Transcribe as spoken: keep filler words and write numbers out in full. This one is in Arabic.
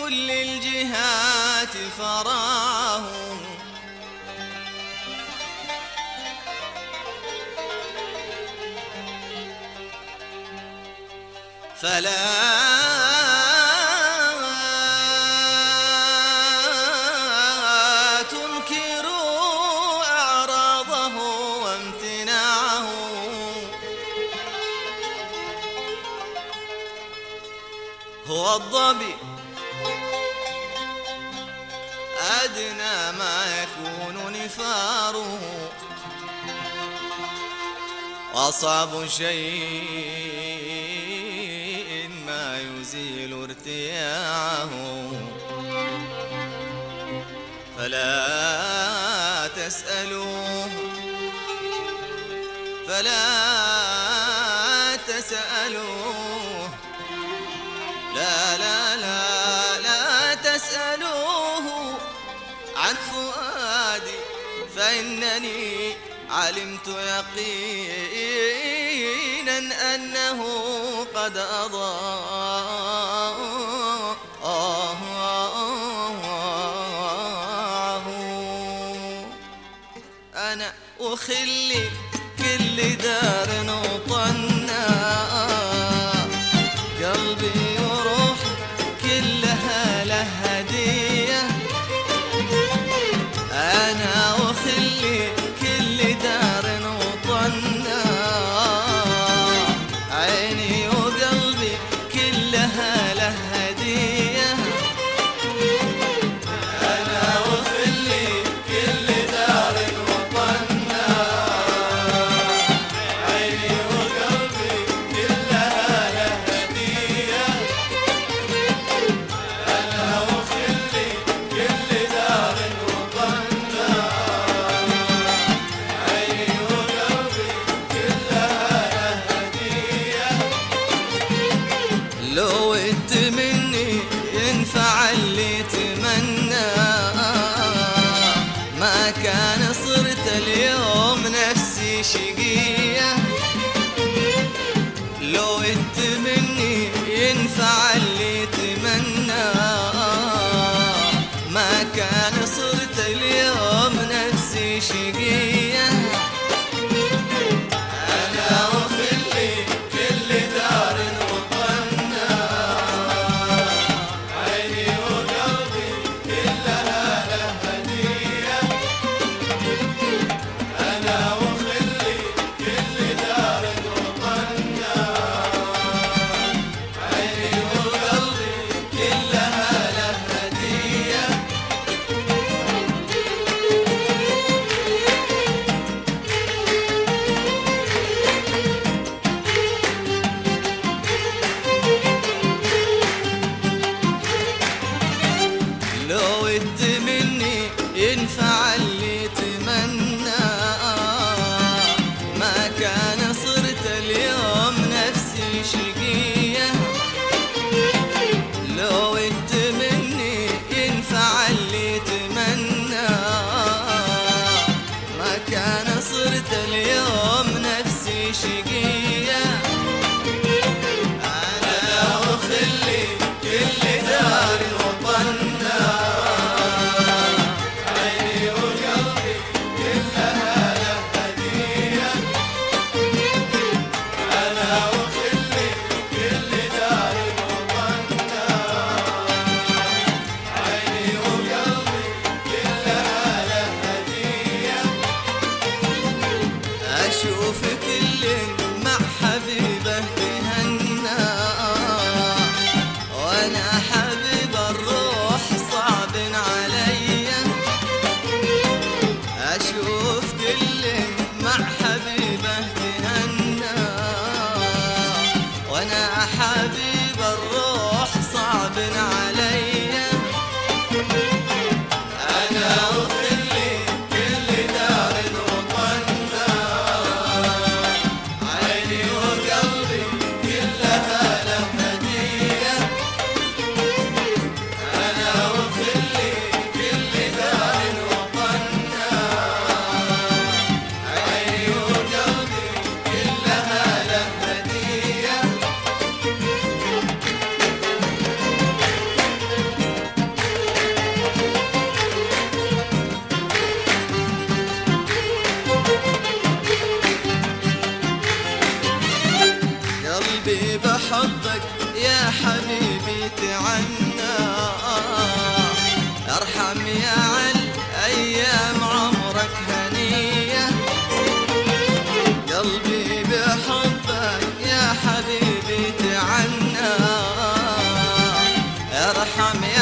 كل الجهات فراه، فلا تنكروا أعراضه وامتناعه، هو الظبي أدنى ما يكون نفاره، وأصعب شيء ما يزيل ارتياعه، فلا تسألوه فلا تسألوه لا لا لا لا تسألوه عن فؤادي، فإنني علمت يقينا أنه قد أضاعه. أنا أخلي كل دار وطنا، قلبي وروح كلها له هدية، أنا أخلي كل دار وطنا، عيني وقلبي كلها له هدية، أنا أخلي كل دار وطنا، عيني وقلبي كلها له هدية، أنا أخلي كل دار وطنا، عيني وقلبي كلها له هدية. لو انت مني ينفع اللي تمنى، ما كان صرت اليوم نفسي شقية، لو انت مني ينفع اللي تمنى، ما كان صرت اليوم نفسي شقية، أنا أخلي كل دار وطنا، عيني وقلبي كلها له هدية، أنا أخلي كل دار وطنا، عيني وقلبي كلها له هدية. لو انت مني ينفع اللي تمنى، ما كان صرت اليوم نفسي شقية، لو انت مني ينفع اللي تمنى، ما كان صرت اليوم نفسي شقية، أنا أخلي كل دار وطنا، عيني وقلبي كلها له هدية، أنا أخلي كل دار وطنا، يا علي أيام عمرك هنية، قلبي بحبك يا حبيبي تعنى، ارحم يا